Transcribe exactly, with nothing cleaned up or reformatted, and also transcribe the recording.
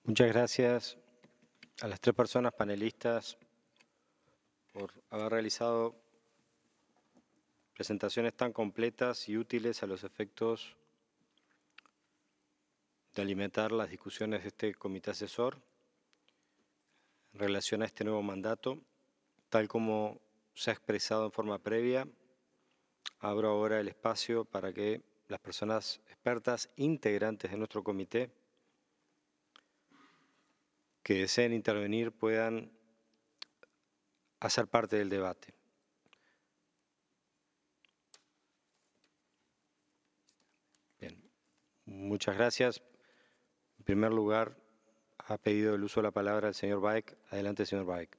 Muchas gracias a las tres personas panelistas por haber realizado presentaciones tan completas y útiles a los efectos de alimentar las discusiones de este comité asesor en relación a este nuevo mandato. Tal como se ha expresado en forma previa, abro ahora el espacio para que las personas expertas integrantes de nuestro comité que deseen intervenir puedan hacer parte del debate. Bien, muchas gracias. En primer lugar, ha pedido el uso de la palabra el señor Baek. Adelante, señor Baek.